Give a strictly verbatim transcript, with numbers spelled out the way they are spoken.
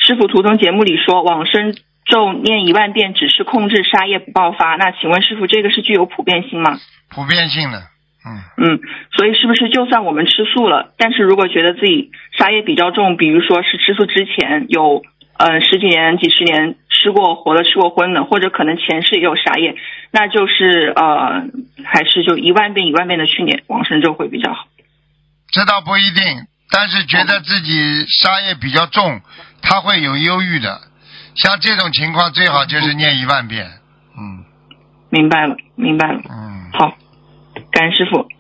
师傅图腾节目里说往生咒念一万遍只是控制杀业不爆发，那请问师傅这个是具有普遍性吗？ 普遍性的。嗯嗯，所以是不是就算我们吃素了，但是如果觉得自己杀业比较重，比如说是吃素之前有呃十几年几十年吃过活的吃过荤的，或者可能前世也有杀业，那就是呃还是就一万遍一万遍的去念往生咒会比较好。 这倒不一定，但是觉得自己杀业比较重，他会有忧郁的，像这种情况最好就是念一万遍。嗯， 明白了明白了。 嗯， 好，感恩师傅。